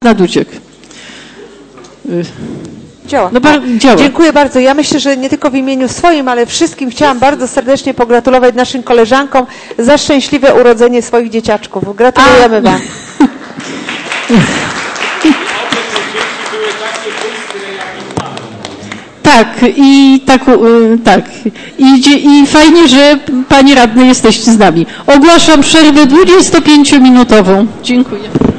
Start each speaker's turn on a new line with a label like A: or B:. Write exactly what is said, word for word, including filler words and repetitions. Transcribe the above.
A: naduciek.
B: Działa.
A: No, bar- działa.
B: Dziękuję bardzo. Ja myślę, że nie tylko w imieniu swoim, ale wszystkim chciałam bardzo serdecznie pogratulować naszym koleżankom za szczęśliwe urodzenie swoich dzieciaczków. Gratulujemy A. Wam.
A: Tak, i tak, tak. I, I fajnie, że Panie Radny jesteście z nami. Ogłaszam przerwę dwudziestopięciominutową. Dziękuję.